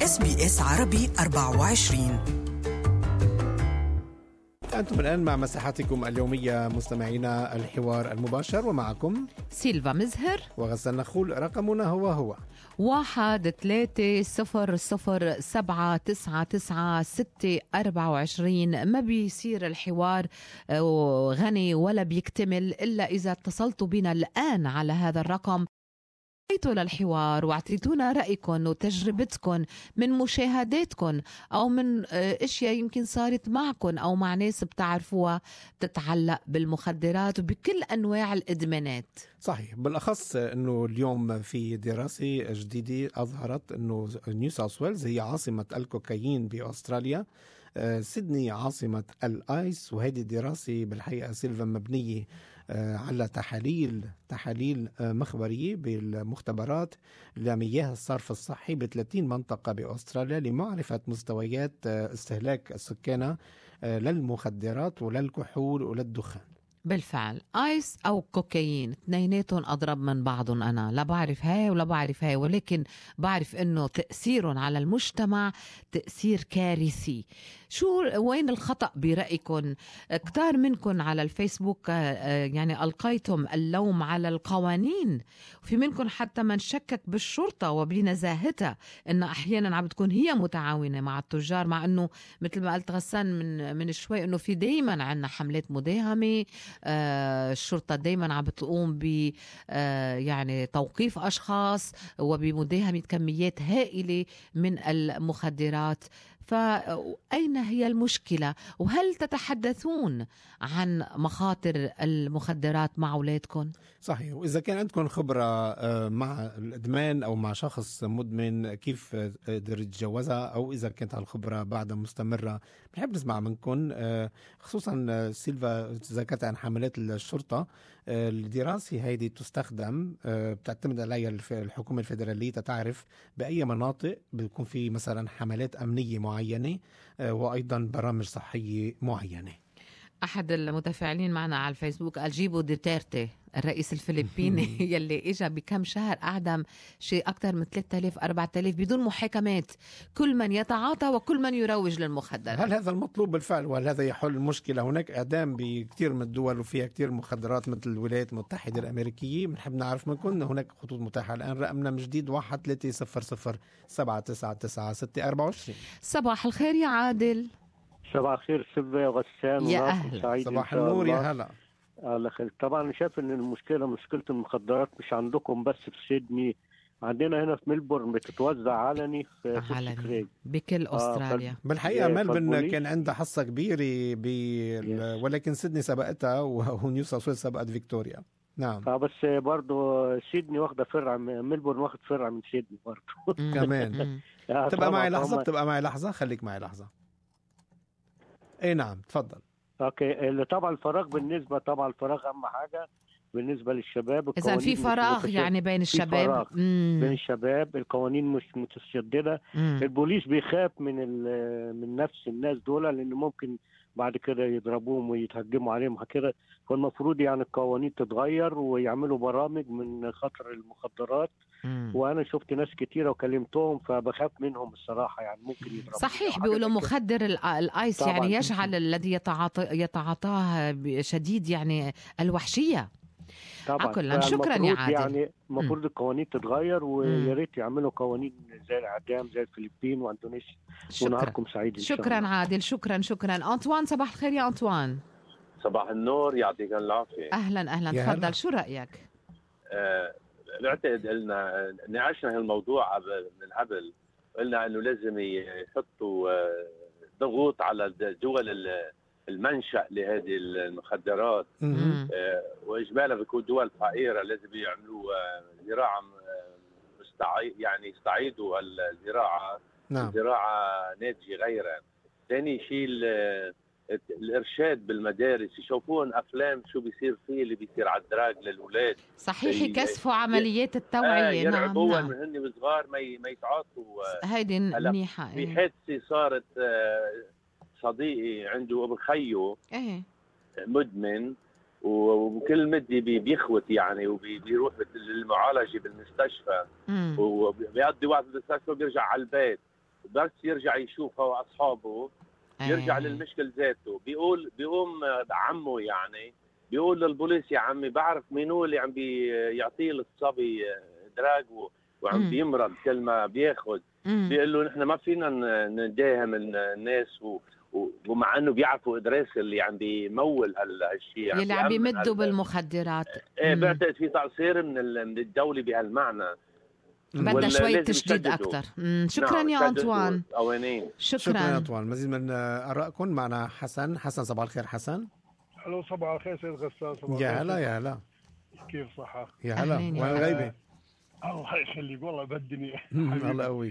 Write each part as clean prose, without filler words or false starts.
SBS عربي 24. أنتم الآن مع مساحتكم اليومية مستمعينا الحوار المباشر، ومعكم سيلفا مزهر وغسان نخول. رقمنا هو 1-3-0-7-9-9-6-24. ما بيصير الحوار غني ولا بيكتمل إلا إذا اتصلتوا بنا الآن على هذا الرقم للحوار واعطيتونا رأيكم وتجربتكم من مشاهداتكم أو من أشياء يمكن صارت معكم أو مع ناس بتعرفوها تتعلق بالمخدرات وبكل أنواع الإدمانات. صحيح، بالأخص أنه اليوم في دراسة جديدة أظهرت أنه نيو ساوث ويلز هي عاصمة الكوكايين بأستراليا، سيدني عاصمة الآيس. وهذه الدراسة بالحقيقة سيلفا مبنية على تحاليل مخبرية بالمختبرات لمياه الصرف الصحي ب30 منطقة بأستراليا لمعرفة مستويات استهلاك السكان للمخدرات وللكحول وللدخان. بالفعل آيس أو كوكايين اثنيناتهم أضرب من بعضهم. أنا لا بعرف هاي ولا بعرف هاي، ولكن بعرف أنه تأثيرهم على المجتمع تأثير كارثي. وين الخطأ برأيكم؟ كتار منكم على الفيسبوك يعني ألقيتم اللوم على القوانين، وفي منكم حتى من شكك بالشرطة وبنزاهتها أن أحيانا عم بتكون هي متعاونة مع التجار، مع أنه مثل ما قلت غسان من شوي أنه في دايما عنا حملات مداهمة. الشرطة دايما عم بتقوم ب يعني توقيف أشخاص وبمداهمة كميات هائلة من المخدرات. فأين هي المشكلة؟ وهل تتحدثون عن مخاطر المخدرات مع أولادكم؟ صحيح، وإذا كان عندكم خبرة مع الإدمان أو مع شخص مدمن كيف قدر يتجاوزها، أو إذا كانت هالخبرة بعدها مستمرة، بنحب نسمع منكم. خصوصا سيلفا ذكرت عن حملات الشرطة. الدراسة هذه تستخدم بتعتمد عليها الحكومة الفيدرالية تعرف بأي مناطق بيكون في مثلا حملات أمنية معينة وأيضا برامج صحية معينة. أحد المتفاعلين معنا على الفيسبوك قال جيبوا دوتيرتي الرئيس الفلبيني يلي إجا بكم شهر أعدم شيء أكثر من 3000-4000 بدون محاكمات، كل من يتعاطى وكل من يروج للمخدرات. هل هذا المطلوب بالفعل وهل هذا يحل المشكلة؟ هناك إعدام بكثير من الدول وفيها كثير مخدرات مثل الولايات المتحدة الأمريكية. بنحب نعرف منكم هناك خطوط متاحة الآن. رقمنا من جديد 1-300-799-624. صباح الخير يا عادل. صباح الخير سيلفا وغسان، يا أهلا. صباح النور يا هلا. الله خير. طبعا أنا شايف إن مشكلة المخدرات مش عندكم بس في سيدني، عندنا هنا في ميلبورن بتتوزع علني في علني بكل أستراليا. بالحقيقة ملبورن كان عندها حصة كبيرة ولكن سيدني سبقتها ونيو ساوث ويلز سبقت فيكتوريا. نعم. بس برضو سيدني واخدة فرع، ميلبورن واخد فرع من سيدني برضو كمان. تبقى معي لحظة خليك معي لحظة. اي نعم تفضل. اوكي. طبعا الفراغ الفراغ اهم حاجه بالنسبه للشباب. اذا في فراغ يعني بين الشباب، بين الشباب القوانين مش متشدده. البوليس بيخاف من نفس الناس دول، لان ممكن بعد كده يضربوهم ويتهجموا عليهم كده. فالمفروض يعني القوانين تتغير ويعملوا برامج من خطر المخدرات. وانا شفت ناس كتيره وكلمتهم فبخاف منهم الصراحه، يعني ممكن يضربوا. صحيح، بيقولوا مخدر الايس يعني يجعل الذي يتعاطاه شديد يعني الوحشيه. طبعا شكرا يا عادل. يعني المفروض القوانين تتغير ويا ريت يعملوا قوانين زي الاعدام زي الفلبين واندونيسيا. ونهاركم سعيد. شكرا عادل. شكرا. أنطوان، صباح الخير يا أنطوان. صباح النور، يعطيك العافية. أهلا تفضل. شو رأيك؟ بعتقد قلنا ناقشنا هالموضوع من قبل، قلنا انه لازم يحطوا ضغوط على دول المنشأ لهذه المخدرات، واجمالا بيكون دول فقيرة لازم يعملوا زراعة يعني يستعيدوا الزراعة. نعم. زراعة ناتجة غيرا. ثاني شيء الارشاد بالمدارس، يشوفون افلام شو بيصير فيه اللي بيصير على الدراج للاولاد. صحيح، يكثفوا عمليات التوعيه. يرعبوهم من هن صغار ما يتعاطوا. هيدي منيحه. في حادثه صارت، صديقي عنده ابن خيه مدمن، وكل مدة بيخوت يعني، وبيروح للمعالجة بالمستشفى، وبيقضي وقت بالمستشفى وبيرجع على البيت. بس يرجع يشوف هو اصحابه يرجع للمشكل ذاته. بيقوم عمه يعني بيقول للبوليس يا عمي بعرف مين هو اللي عم بيعطيه الصبي دراج وعم بيمرض كل ما بياخذ. بيقول له نحن ما فينا نداهم الناس ومع انه بيعرفوا ادريس اللي عم بيمول هالشيء اللي عم بيمدوا بالمخدرات. بعتقد في تقصير من الدوله بهالمعنى. بدنا شوية تشديد أكثر. شكرا يا أنطوان. شكرا يا أنطوان. مزيد من آرائكم. معنا حسن. صباح الخير حسن. الو صباح الخير سيد غسان. يا هلا يا هلا. كيف صحة؟ يا هلا. وين غايبة؟ الله يخليك والله بدني. الله يقويك.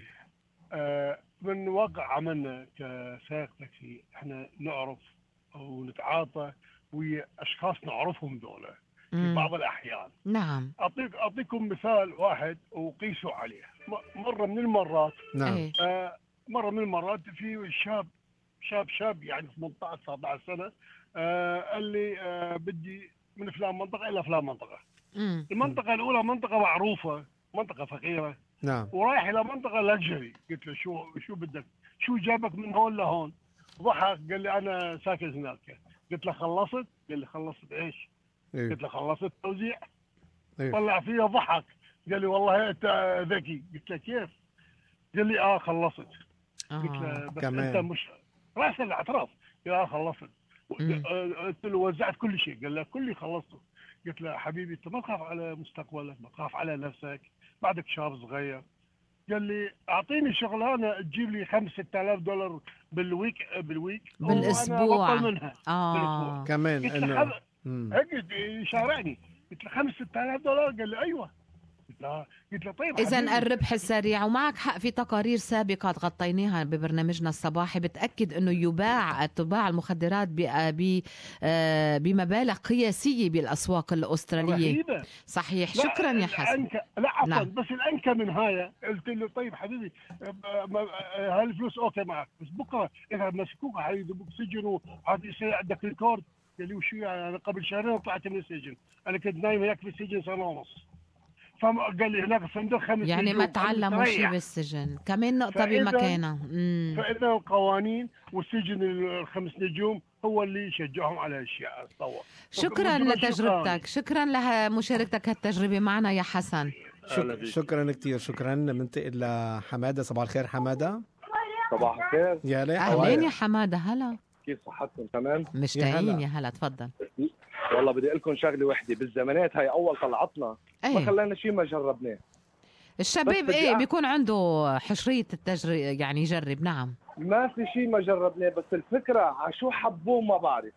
من واقع عملنا كسائق تاكسي احنا نعرف او نتعاطى ويا اشخاص نعرفهم دولة في بعض الاحيان. نعم. اعطيكم مثال واحد وقيسوا عليه. مرة من المرات نعم. مرة من المرات في شاب يعني 18 19 سنة قال لي بدي من فلان منطقة إلى فلان منطقة. المنطقة الأولى منطقة معروفة، منطقة فقيرة. نعم. ورايح إلى منطقة لكجري. قلت له شو بدك؟ شو جابك من هون لهون؟ ضحك قال لي أنا ساكن هناك. قلت له خلصت؟ قال لي خلصت إيش؟ إيه؟ قلت له خلصت توزيع. إيه؟ طلع فيها ضحك قال لي والله أنت ذكي. قلت له كيف؟ قال لي خلصت. قلت له بس كمان. أنت مش رأس الاعتراف. قال خلصت. قلت له وزعت كل شيء. قال له كلي خلصته. قلت له حبيبي انت ما تخاف على مستقبلك، ما تخاف على نفسك، بعدك شاب صغير. قال لي اعطيني شغلانه تجيب لي $5,000 بالاسبوع. وانا منها بالاسبوع كمان انه هيك يشارعني. قلت له $5,000. قال لي ايوه. قلت له طيب إذن الربح السريع. ومعك حق، في تقارير سابقة غطيناها ببرنامجنا الصباحي بتأكد أنه تباع المخدرات بمبالغ قياسية بالأسواق الأسترالية. رهيبة. صحيح. شكرا يا حسن. لا عفوا. نعم. بس الأنكى من هاي قلت له طيب حبيبي هاي الفلوس أوكي معك، بس بكرة إذا مسكوك حيدوك سجن وهذا يصير عندك ريكورد. قال لي وشو يعني؟ أنا قبل شهرين طلعت من السجن، أنا كنت نايم هناك في السجن 1.5 سنة. فقال لي هناك صندوق 5 يعني نجوم. ما تعلموا شيء بالسجن كمان نقطة بمكانها. فإذا القوانين والسجن ال5 نجوم هو اللي يشجعهم على الأشياء. شكرا لتجربتك. شكرا لمشاركتك هالتجربة معنا يا حسن. شكرا كتير. شكرا. ننتقل لحمادة. صباح الخير حمادة. صباح الخير. يا ليه. أهلين يا حمادة. هلا. كيف صحتكم؟ تمام مشتاقين. يا هلا تفضل. والله بدي أقول لكم شغله وحده. بالزمانات هاي اول طلعتنا ما خلانا شيء ما جربناه. الشباب بيكون عنده حشريه يعني يجرب. نعم ما في شيء ما جربناه، بس الفكره على شو حبوه ما بعرف.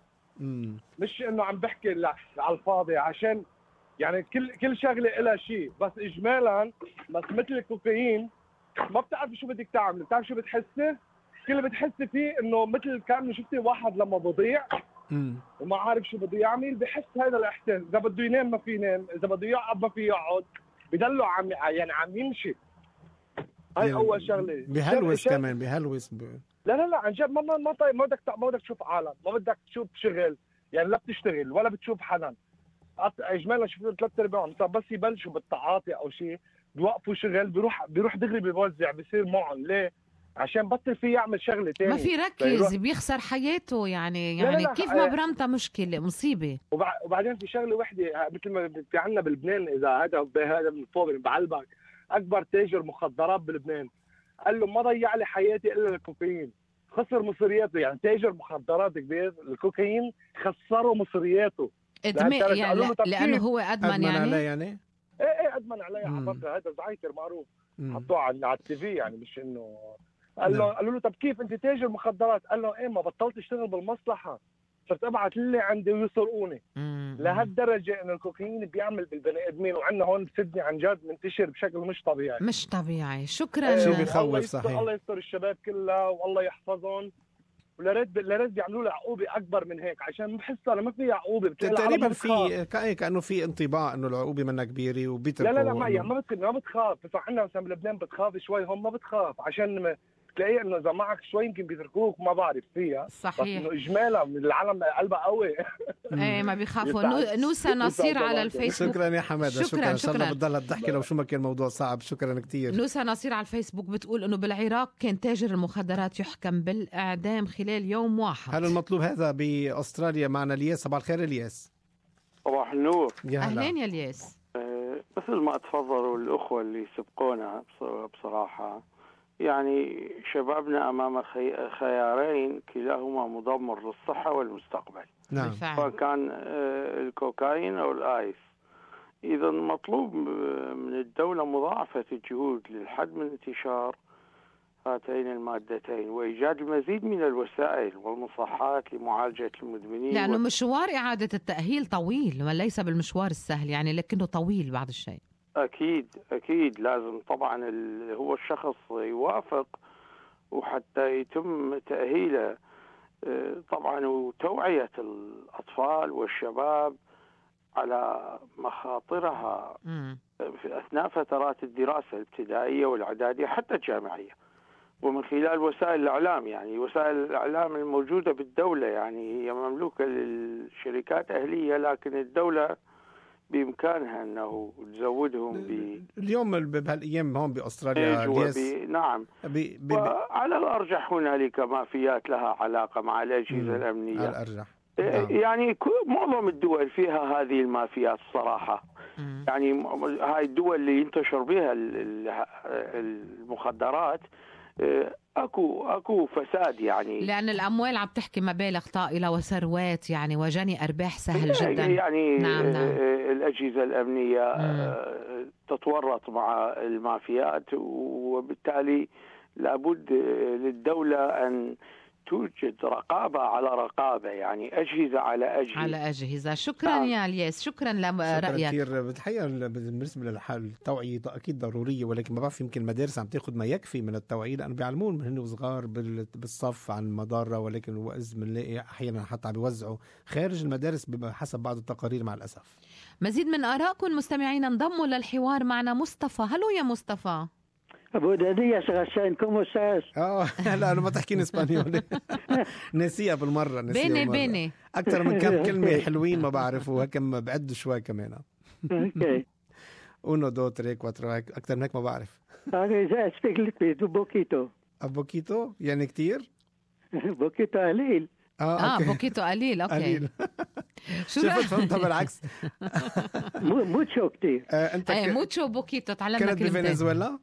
مش انه عم بحكي على الفاضي، عشان يعني كل شغله لها شيء، بس اجمالا بس مثل الكوكايين ما بتعرف شو بدك تعمل. بتعرف شو بتحسي؟ كل اللي بتحسي فيه انه مثل كانه شفتي واحد لما بضيع وما عارف شو بده يعمل، بحس هذا الاحساس. اذا بده ينام ما في ينام، اذا بده يقعد ما في يقعد، بضله عم يمشي. هاي يعني اول شغله. بهلوس كمان بهلوس لا عن جد ما بدك تشوف عالم، ما بدك تشوف شغل، يعني لا بتشتغل ولا بتشوف حدا. اجمالا شفت 3/4 بس يبلشوا بالتعاطي او شيء بيوقفوا شغل، بيروح دغري بيوزع، بيصير معهم. ليه؟ عشان بطل فيه يعمل شغله ثانيه، ما في ركز، بيخسر حياته. يعني لا كيف ما برمتها مشكله مصيبه. وبعدين في شغله وحده مثل ما في عندنا بلبنان، اذا هذا من فوق بعلبك اكبر تاجر مخدرات بلبنان قال له ما ضيع لي حياتي الا الكوكايين، خسر مصرياته. يعني تاجر مخدرات كبير الكوكايين خسره مصرياته. ادمان يعني لانه هو ادمن يعني ايه ادمن علي على فكره. هذا زعيكر معروف حطوه على التي في، يعني مش انه قالوا له طب كيف انت تاجر مخدرات؟ قال له ايه ما بطلت اشتغل بالمصلحه، صرت ابعت اللي عندي ويسرقوني. لهالدرجه انه الكوكايين بيعمل بالبني ادمين. وعندنا هون بسدني عن جد منتشر بشكل مش طبيعي. شكرا. شو بيخوف صحيح. الله يستر الشباب كلها والله يحفظهم، ولا رد يعملوا له عقوبه اكبر من هيك، عشان بحس انا ما في عقوبه. تقريبا في كانه في انطباع انه العقوبه منها كبيره وبيتركوا. لا ما بتخاف. بس احنا مثلا بلبنان بتخاف شوي، هم ما بتخاف عشان بتلاقي انه اذا معك شوي يمكن بيتركوك ما بعرف فيها. صحيح. بس انه اجمالا من العالم قلبها قوي. ايه ما بيخافوا. نوسة نصير على الفيسبوك. شكرا يا حماده. شكرا. ان شاء الله بتضلها تحكي لو شو ما كان موضوع صعب. شكرا كتير. نوسة نصير على الفيسبوك بتقول انه بالعراق كان تاجر المخدرات يحكم بالاعدام خلال يوم واحد. هل المطلوب هذا باستراليا؟ معنا الياس. صباح الخير الياس. صباح النور. اهلين يا الياس. مثل ما تفضلوا الأخوة اللي سبقونا بصراحة، يعني شبابنا أمام خيارين كلاهما مدمر للصحة والمستقبل. نعم. سواء كان الكوكايين أو الآيس. إذا مطلوب من الدولة مضاعفة الجهود للحد من انتشار هاتين المادتين وإيجاد المزيد من الوسائل والمصحات لمعالجة المدمنين. لأنه مشوار إعادة التأهيل طويل وليس بالمشوار السهل يعني، لكنه طويل بعض الشيء. أكيد لازم طبعا هو الشخص يوافق وحتى يتم تأهيله طبعا، وتوعية الأطفال والشباب على مخاطرها في أثناء فترات الدراسة الابتدائية والإعدادية حتى الجامعية، ومن خلال وسائل الإعلام. يعني وسائل الإعلام الموجودة بالدولة يعني هي مملوكة للشركات أهلية، لكن الدولة بإمكانها أنه تزودهم اليوم بهالأيام هون بأستراليا. نعم. وعلى الأرجح هنالك مافيات لها علاقة مع الأجهزة الأمنية. على الأرجح. يعني معظم الدول فيها هذه المافيات الصراحة. يعني هاي الدول اللي ينتشر بها المخدرات اكو فساد يعني، لأن الأموال عم تحكي مبالغ طائلة وثروات يعني وجني أرباح سهل جدا. يعني نعم. الأجهزة الأمنية تتورط مع المافيات، وبالتالي لابد للدولة أن توجد رقابة على رقابة، يعني أجهزة على أجهزة. شكرا يا الياس. شكرا لرأيك. كثير. بالحقيقة بالنسبة للحال التوعية أكيد ضرورية، ولكن ما بعرف يمكن المدارس عم تاخذ ما يكفي من التوعية، لأنه بيعلمون من هن وصغار بالصف عن المضرة، ولكن وإذ بنلاقي أحيانا حتى عم بيوزعوا خارج المدارس حسب بعض التقارير مع الأسف. مزيد من آرائكم مستمعين انضموا للحوار. معنا مصطفى. هلو يا مصطفى. ابو دادية شغشان كومو ساس. لا انا ما تحكيني اسبانيولي. ناسيها بالمره. بيني اكثر من كم كلمه حلوين ما بعرف، وهكم بعد شوي كمان. اوكي. uno dos tres cuatro اكثر من هيك ما بعرف. اذا اسبيك لك بوكيتو. بوكيتو يعني كتير. بوكيتو قليل. بوكيتو قليل. اوكي. شو فهمتها بالعكس. موتشو كتير. انت موتشو بوكيتو. تعلمنا كلمتين. كانت بفنزويلا؟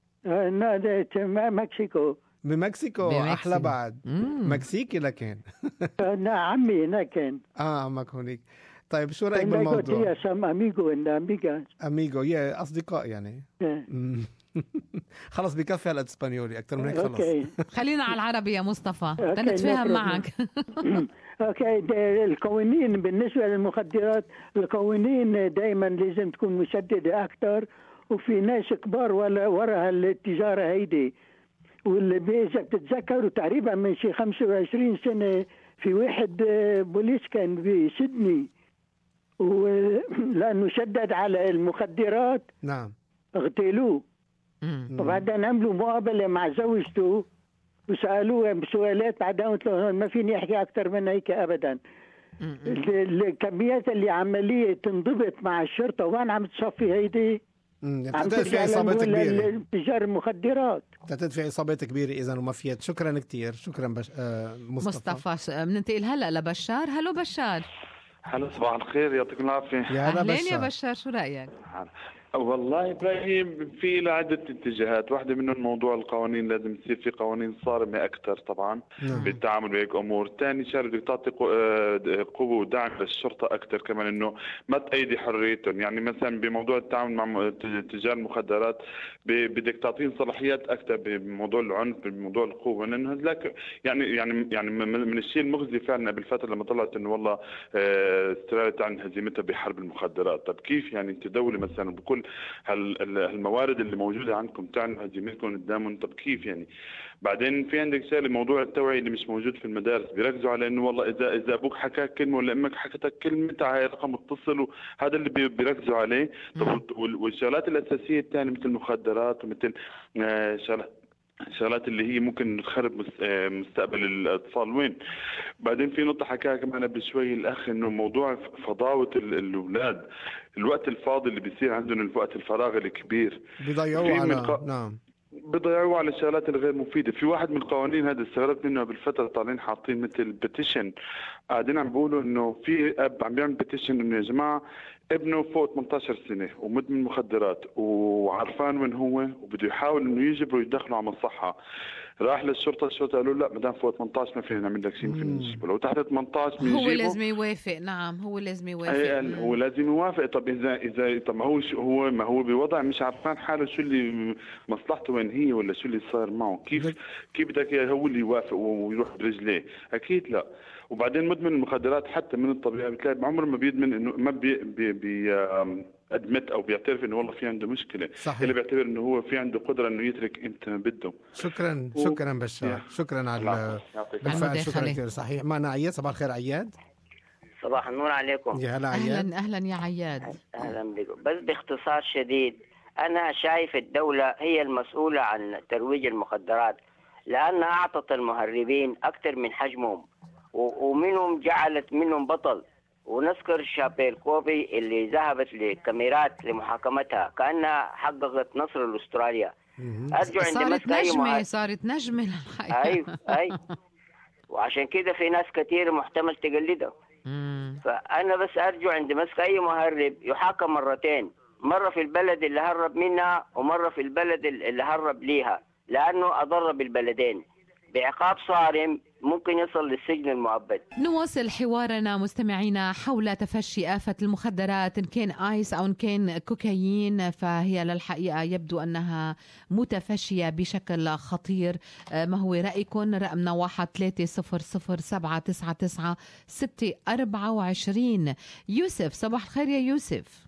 مكسيكو. بمكسيكو احلى بعد. مكسيكي لكن. عمي هناك كان. عمك هونيك. طيب شو رايك بالموضوع؟ اميغو يا اصدقاء يعني. خلص بكفي على الاسبانيولي اكثر من هيك خلص. خلينا على العربي يا مصطفى نتفاهم معك. اوكي. القوانين بالنسبه للمخدرات، القوانين دائما لازم تكون مشدده اكثر، وفي ناس كبار وراها التجارة هيدي. واللي إذا بتتذكروا تقريبا من شي 25 سنة في واحد بوليس كان بسيدني، لأنه شدد على المخدرات. نعم. اغتالوه. وبعدين عملوا مقابلة مع زوجته وسألوه بسؤالات، بعدين قلت له ما فيني أحكي أكثر من هيك أبدا. الكميات اللي عملية تنضبط مع الشرطة وين عم تصفي هيدي؟ تدفع عصابات كبيرة. تجار المخدرات تدفع عصابات كبيرة إذا ومافيات. شكرا كتير. شكرا مصطفى. بننتقل هلأ لبشار. هلو بشار. هلا صباح الخير. يعطيكم العافية. أهلين يا بشار. شو رأيك؟ والله إبراهيم في له عدة اتجاهات. واحدة منهم موضوع القوانين، لازم يصير في قوانين صارمة أكثر طبعا بالتعامل بهيك أمور. ثاني شيء بدك تعطي قوة ودعم للشرطة أكثر كمان، إنه ما تأيدي حريتهم. يعني مثلا بموضوع التعامل مع تجار المخدرات بدك تعطيهم صلاحيات أكثر بموضوع العنف، بموضوع القوة، لأنه لك يعني من الشيء المخزي فعلا بالفترة لما طلعت إنه والله استراليا عن هزيمتها بحرب المخدرات. طب كيف يعني أنت دولة مثلا بكل هالموارد اللي موجودة عندكم تعلموا هزيمتكم قدامهم؟ طب كيف يعني؟ بعدين في عندك شيء موضوع التوعية اللي مش موجود في المدارس. بيركزوا على انه والله اذا ابوك حكاك كلمة ولا امك حكتك كلمة تعال رقم اتصل، وهذا اللي بيركزوا عليه. طب والشغلات الاساسية الثانية مثل المخدرات ومثل شغلات اللي هي ممكن تخرب مستقبل الأطفال. وين بعدين في نقطة حكاها كمان قبل شوي الأخ، إنه موضوع فضاوة الأولاد، الوقت الفاضي اللي بيصير عندهم، الوقت الفراغ الكبير بيضيعوه على نعم بيضيعوه على الشغلات الغير مفيدة. في واحد من القوانين هذا استغربت منه بالفترة، طالعين حاطين مثل بيتيشن، قاعدين عم بيقولوا إنه في أب عم بيعمل بيتيشن إنه يا جماعة ابنه فوق 18 سنة ومدمن مخدرات وعرفان من هو وبده يحاول إنه يجبره يدخله على مصحة. راح للشرطة، الشرطة قالوا لا مدام فوق 18 ما فينا نعمل لك شيء، ما فينا نجيبه. لو تحت 18 هو لازم يوافق. نعم هو لازم يوافق. هو لازم يوافق. طب إذا طب ما هو بوضع مش عارفان حاله شو اللي مصلحته وين هي ولا شو اللي صار معه، كيف بدك هو اللي يوافق ويروح برجليه؟ أكيد لا. وبعدين مدمن المخدرات حتى من الطبيعة بتلاقي بعمره ما بيدمن إنه ما أدمت أو بيعترف إنه والله في عنده مشكلة. صحيح. اللي بيعتبر إنه هو في عنده قدرة إنه يترك إمتى ما بده. شكرا بشار، شكرا على بالفعل، شكرا كثير. صحيح. معنا عياد. صباح الخير عياد. صباح النور عليكم. يا هلا عياد. أهلا يا عياد. أهلا بكم. بس باختصار شديد، أنا شايف الدولة هي المسؤولة عن ترويج المخدرات، لأنها أعطت المهربين أكثر من حجمهم ومنهم جعلت منهم بطل. ونذكر شابيل كوبي اللي ذهبت للكاميرات لمحاكمتها كأنها حققت نصر لأستراليا. أرجو صارت نجمة الحقيقة. أيوة. وعشان كده في ناس كتير محتمل تقلده. فأنا بس أرجو عند مسك أي مهرب يحاكم مرتين، مرة في البلد اللي هرب منها ومرة في البلد اللي هرب ليها، لأنه أضر بالبلدين بعقاب صارم ممكن يصل للسجن المؤبد. نواصل حوارنا مستمعينا حول تفشي آفة المخدرات، إن كان آيس أو إن كان كوكايين، فهي للحقيقة يبدو أنها متفشية بشكل خطير. ما هو رأيكم؟ رقمنا 1-300-799-624. يوسف. صباح الخير يا يوسف.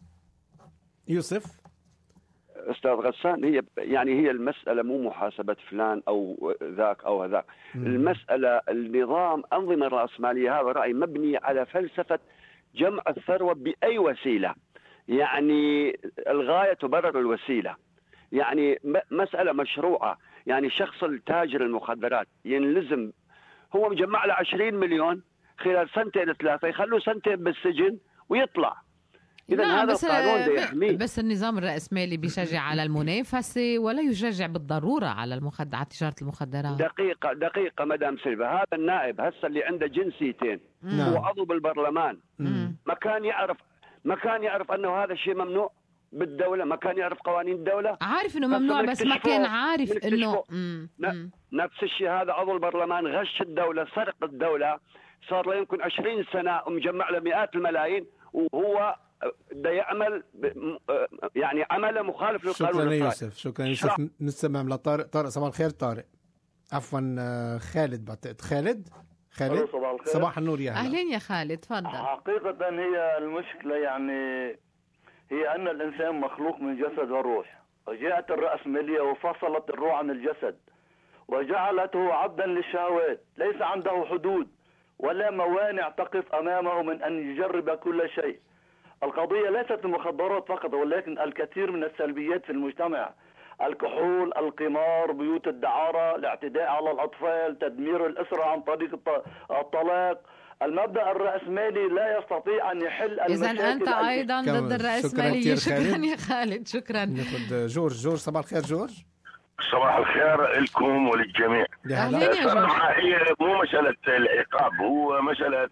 أستاذ غسان، هي المسألة مو محاسبة فلان أو ذاك أو هذاك. المسألة النظام أنظمة الرأسمالية، هذا رأي مبني على فلسفة جمع الثروة بأي وسيلة. يعني الغاية تبرر الوسيلة. يعني مسألة مشروعة. يعني شخص التاجر المخدرات ينلزم، هو مجمع له 20 مليون خلال 2-3 يخلوه 2 بالسجن ويطلع. إذا هذا القانون ده يحميه. بس النظام الرأسمالي بيشجع على المنافسة ولا يشجع بالضرورة على تجارة المخدرات. دقيقة مدام سيلفا، هذا النائب هسه اللي عنده جنسيتين هو عضو بالبرلمان، ما كان يعرف أنه هذا الشيء ممنوع بالدولة، ما كان يعرف قوانين الدولة. عارف إنه ممنوع بس ما كان عارف إنه نفس الشيء. هذا عضو البرلمان غش الدولة، سرق الدولة، صار له يمكن 20 سنة ومجمع له مئات الملايين، وهو ده يعمل يعني عمله مخالف للقانون. شكرا يوسف. شكرا يوسف. نستمع لطارق. صباح الخير طارق. عفوا خالد. بعتقد خالد. صباح النور يا هلا. أهلين يا خالد، تفضل. حقيقة هي المشكلة يعني هي أن الإنسان مخلوق من جسد وروح، وجاءت الرأسمالية وفصلت الروح عن الجسد وجعلته عبدا للشهوات، ليس عنده حدود ولا موانع تقف أمامه من أن يجرب كل شيء. القضية ليست المخدرات فقط، ولكن الكثير من السلبيات في المجتمع: الكحول، القمار، بيوت الدعارة، الاعتداء على الأطفال، تدمير الأسرة عن طريق الطلاق. المبدأ الرأسمالي لا يستطيع أن يحل المشاكل. إذن أنت أيضا ضد الرأسمالية. شكرا يا خالد. شكرا. ناخذ جورج. صباح الخير جورج. صباح الخير لكم وللجميع. صراحة هي مو مسألة العقاب، هو مسألة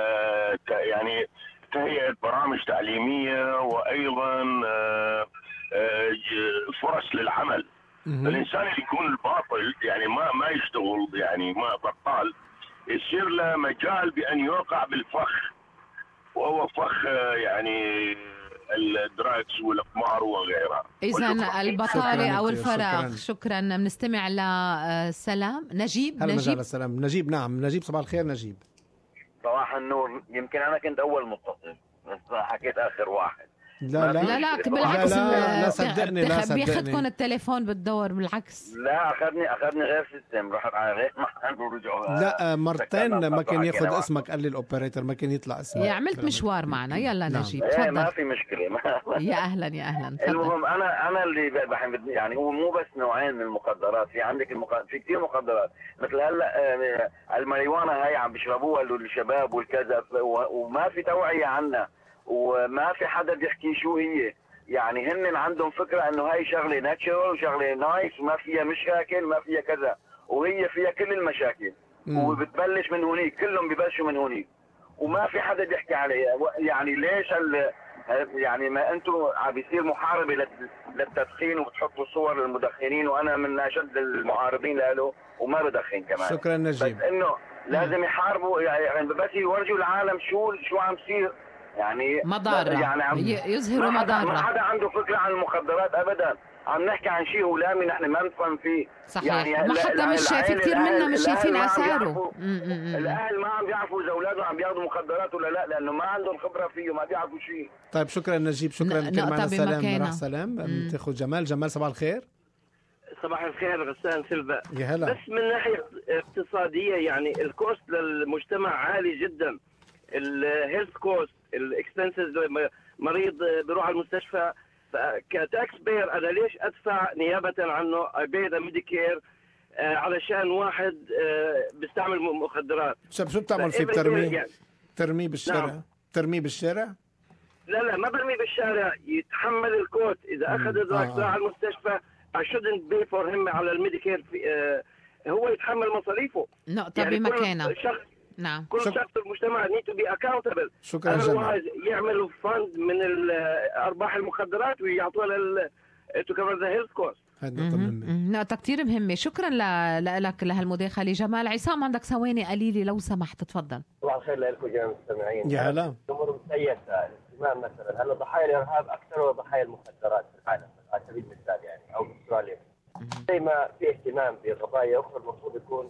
يعني تهيئة برامج تعليمية وأيضا فرص للعمل. الإنسان اللي يكون الباطل يعني ما يشتغل، يعني ما بطال، يصير له مجال بأن يوقع بالفخ، وهو فخ يعني الدراكس والقمار وغيرها. إذن البطالة أو الفراغ. شكرا. بنستمع لسلام. نجيب. نجيب. نعم نجيب. صباح الخير نجيب. صباح النور. يمكن أنا كنت أول متصل، حكيت آخر واحد. لا بالعكس. لا صدقني، لا صدقني بياخدكم التليفون بتدور بالعكس. لا اخذني غير سيستم، رحت على غير محل ورجعوا. لا مرتين ما كان ياخذ اسمك، قال لي الاوبريتور ما كان يطلع اسمك. عملت مشوار معنا. يلا نجيب تفضل. ما في مشكله. يا اهلا المهم انا اللي بحب يعني هو مو بس نوعين من المخدرات، في عندك في كثير مخدرات، مثل هلا الماريجوانا هاي عم بيشربوها الشباب والكذا، وما في توعيه عنها وما في حدا بيحكي شو هي. يعني هن عندهم فكره انه هاي شغله ناتشرال وشغله نايس وما فيها مشاكل ما فيها كذا، وهي فيها كل المشاكل. وبتبلش من هونيك، كلهم ببلشوا من هونيك وما في حدا بيحكي عليها. يعني ليش يعني ما انتم عم بيصير محاربه للتدخين وبتحطوا صور للمدخنين، وانا من اشد المعارضين له وما بدخن كمان. شكرا نجيب. بس انه لازم يحاربوا، يعني بس يورجوا العالم شو عم يصير، يعني مضارة، يعني يظهروا مضارة. ما حدا عنده فكرة عن المخدرات ابدا. عم نحكي عن شيء هلامي نحن ما نفهم فيه. صحيح. يعني ما حدا مش شايف، كثير منا مش شايفين اثاره. الاهل ما عم بيعرفوا اذا اولادهم عم بياخذوا مخدرات ولا لا، لانه ما عندهم خبره فيه وما بيعرفوا شيء. طيب شكرا نجيب، شكرا كثير. معنا سلام، راح سلام. تاخذ جمال صباح الخير. صباح الخير غسان سيلفا. يا هلا. بس من ناحيه اقتصاديه يعني الكوست للمجتمع عالي جدا. الهيلث كوست، الاكسبنسز، مريض بيروح على المستشفى، كتاكس بير انا ليش ادفع نيابه عنه ابي ذا ميديكير علشان واحد بيستعمل مخدرات؟ شو بتعمل فيه؟ ترميه بالشارع؟ نعم. ترميه بالشارع؟ لا ما برميه بالشارع، يتحمل الكوت اذا اخذ ادراك على المستشفى. I shouldn't pay for him على الميديكير، هو يتحمل مصاريفه. نقطة يعني بمكانه. نعم. كل شخص في المجتمع need to be accountable. شكرا جزيلا. يعملوا فند من ارباح المخدرات ويعطوها to cover the health cost. نقطة كتير مهمة. شكرا لك لهالمداخلة. جمال عصام عندك ثواني قليلة لو سمحت، تفضل. صباح الخير لكم جميع المستمعين. يا هلا. الامور مسيسة، الاهتمام مثلا هلا ضحايا الارهاب اكثر ولا ضحايا المخدرات في العالم على سبيل المثال يعني او استراليا. زي ما في اهتمام بقضايا اخرى المفروض يكون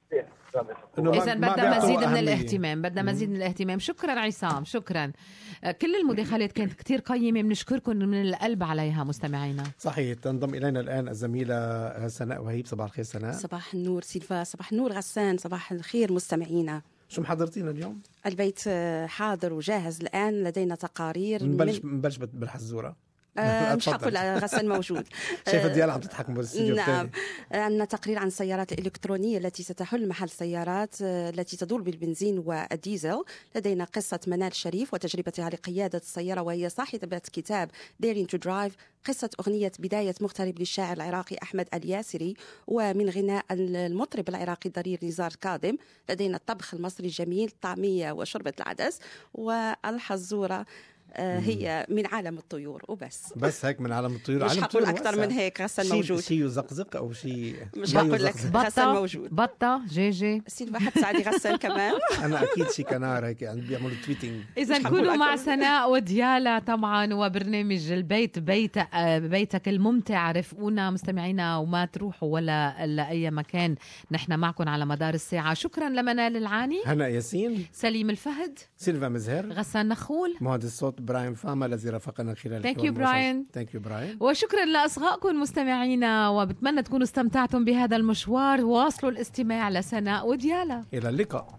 إذا بدنا مزيد من الاهتمام، بدنا مزيد من الاهتمام. شكرا عصام، شكرا. كل المداخلات كانت كتير قيمة، بنشكركم من القلب عليها مستمعينا. صحيح. تنضم إلينا الآن الزميلة سناء وهيب. صباح الخير سناء. صباح النور سيلفا، صباح النور غسان، صباح الخير مستمعينا. شو محضرتينا اليوم؟ البيت حاضر وجاهز الآن، لدينا تقارير. نبلش بالحزورة. مش حقول غسان موجود. شايفة ديال عم تضحك من الاستديو الثاني. نعم. عندنا تقرير عن السيارات الإلكترونية التي ستحل محل سيارات التي تدور بالبنزين والديزل. لدينا قصة منال شريف وتجربتها لقيادة السيارة وهي صاحبة كتاب Daring to Drive. قصة أغنية بداية مغترب للشاعر العراقي أحمد الياسري، ومن غناء المطرب العراقي ضرير نزار كاظم. لدينا الطبخ المصري الجميل، طعمية وشوربة العدس. والحزورة هي من عالم الطيور وبس. بس هيك من عالم الطيور؟ مش هقول أكثر من هيك. غسان موجود. شيء يزقزق أو شيء؟ مش هقول لك. غسان موجود. بطة جيجي سيلفا حتساعدي غسان كمان. أنا أكيد شي كنار هيك يعني بيعملوا تويتينج. إذا كونوا مع سناء وديالا طبعا وبرنامج البيت بيتك الممتع. رفقونا مستمعينا وما تروحوا ولا لأي مكان، نحن معكم على مدار الساعة. شكرا لمنال العاني، هنا ياسين، سليم الفهد، سيلفا مزهر، غسان نخول، مهندس الصوت براين فاما الذي رافقنا خلال Thank you براين. Thank you براين. وشكرا لأصغائكم مستمعينا، وبتمنى تكونوا استمتعتم بهذا المشوار. واصلوا الاستماع لسناء وديالا. إلى اللقاء.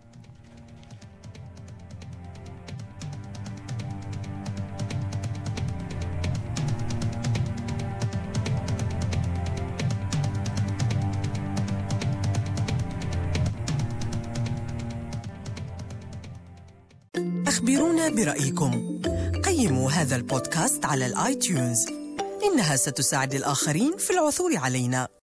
أخبرونا برأيكم. قيموا هذا البودكاست على الآيتيونز، إنها ستساعد الآخرين في العثور علينا.